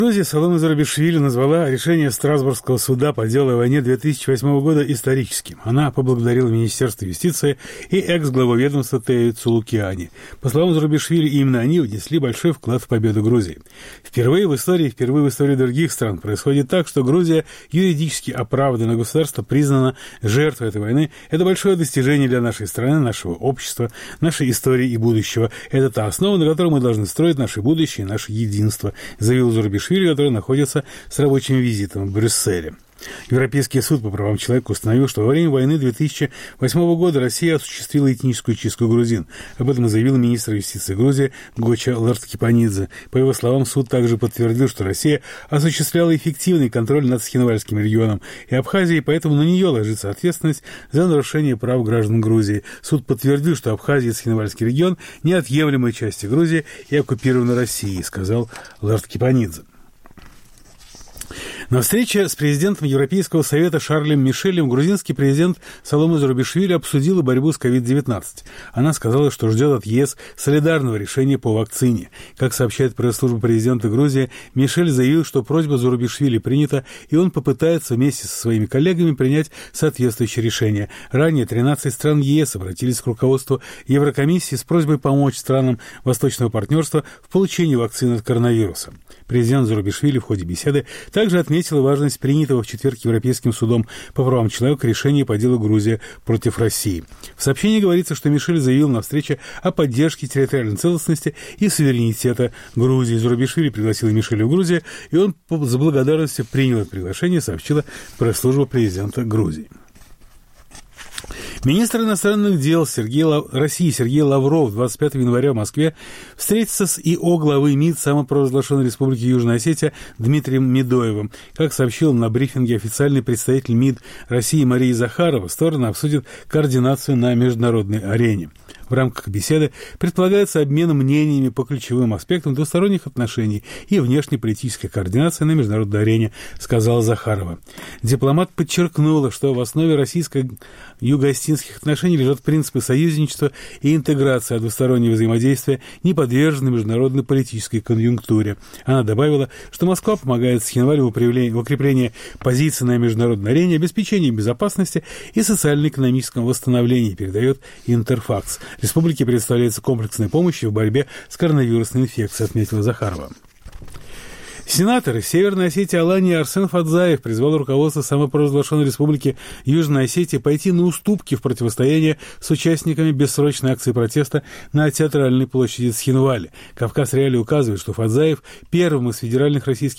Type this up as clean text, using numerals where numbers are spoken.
Грузия Саломе Зурабишвили назвала решение Страсбургского суда по делу о войне 2008 года историческим. Она поблагодарила Министерство юстиции и экс-главу ведомства Тею Цулукиани. По словам Зурабишвили, именно они внесли большой вклад в победу Грузии. Впервые в истории других стран происходит так, что Грузия юридически оправданное государство признано жертвой этой войны. Это большое достижение для нашей страны, нашего общества, нашей истории и будущего. Это та основа, на которой мы должны строить наше будущее и наше единство, заявил Зурабишвили, который находится с рабочим визитом в Брюсселе. Европейский суд по правам человека установил, что во время войны 2008 года Россия осуществила этническую чистку грузин. Об этом заявил министр юстиции Грузии Гоча Лартхипанидзе. По его словам, суд также подтвердил, что Россия осуществляла эффективный контроль над Схинвальским регионом и Абхазией, поэтому на нее ложится ответственность за нарушение прав граждан Грузии. Суд подтвердил, что Абхазия и Схинвальский регион – неотъемлемые части Грузии и оккупированы Россией, сказал Лартхипанидзе. На встрече с президентом Европейского совета Шарлем Мишелем грузинский президент Саломе Зурабишвили обсудила борьбу с COVID-19. Она сказала, что ждет от ЕС солидарного решения по вакцине. Как сообщает пресс-служба президента Грузии, Мишель заявил, что просьба Зурабишвили принята, и он попытается вместе со своими коллегами принять соответствующее решение. Ранее 13 стран ЕС обратились к руководству Еврокомиссии с просьбой помочь странам Восточного партнерства в получении вакцины от коронавируса. Президент Зурабишвили в ходе беседы также отметила важность принятого в четверг Европейским судом по правам человека решения по делу Грузия против России. В сообщении говорится, что Мишель заявил на встрече о поддержке территориальной целостности и суверенитета Грузии. Зурабишвили пригласил Мишеля в Грузию, и он за благодарностью принял это приглашение, сообщила пресс-служба президента Грузии. Министр иностранных дел России Сергей Лавров 25 января в Москве встретится с ИО главы МИД самопровозглашенной Республики Южная Осетия Дмитрием Медоевым. Как сообщил на брифинге официальный представитель МИД России Мария Захарова, стороны обсудят координацию на международной арене. В рамках беседы предполагается обмен мнениями по ключевым аспектам двусторонних отношений и внешнеполитической координации на международной арене, сказала Захарова. Дипломат подчеркнула, что в основе российско-юго-осетинских отношений лежат принципы союзничества и интеграции, а двустороннее взаимодействие не подвержено международной политической конъюнктуре. Она добавила, что Москва помогает Схинвалю в укреплении позиций на международной арене, обеспечении безопасности и социально-экономическом восстановлении, передает Интерфакс. Республике предоставляется комплексная помощь в борьбе с коронавирусной инфекцией, отметила Захарова. Сенатор Северной Осетии Алания Арсен Фадзаев призвал руководство самопровозглашенной Республики Южная Осетия пойти на уступки в противостоянии с участниками бессрочной акции протеста на театральной площади Схинвали. Кавказ Реалии указывает, что Фадзаев первым из федеральных российских